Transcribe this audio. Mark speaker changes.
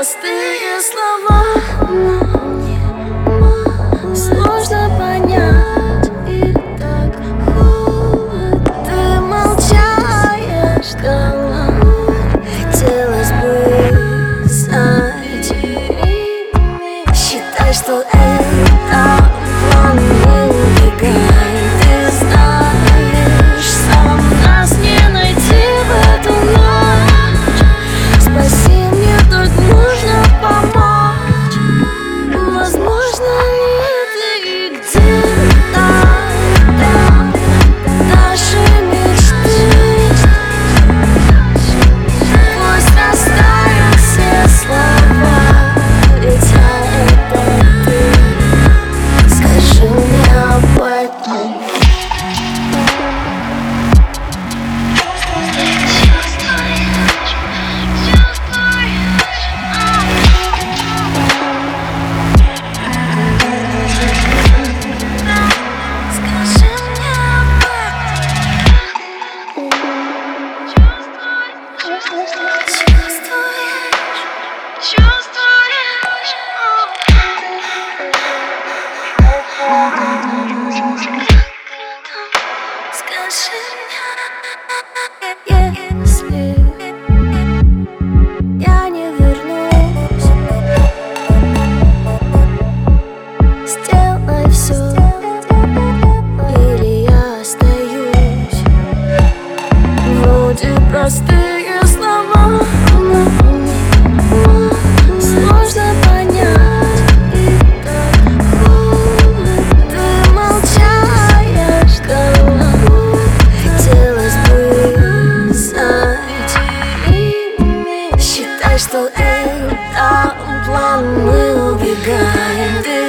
Speaker 1: простые слова, но мне сложно понять. И так холодно, ты молчаешь, головой. Хотелось бы знать, считай, что это план, мы убегаем. Ты знаешь, сам нас не найти в эту ночь. Спаси, мне тут нужно помочь. Возможно ли ты где-то там наши мечты? Пусть растают все слова, ведь это ты. Скажи мне об этом. Если я не вернусь, сделай все, или я остаюсь. Вроде простые слова, но мне сложно понять. И так холодно, ты молчаешь, головой. Хотелось бы знать, считай, что это план, мы убегаем. Ты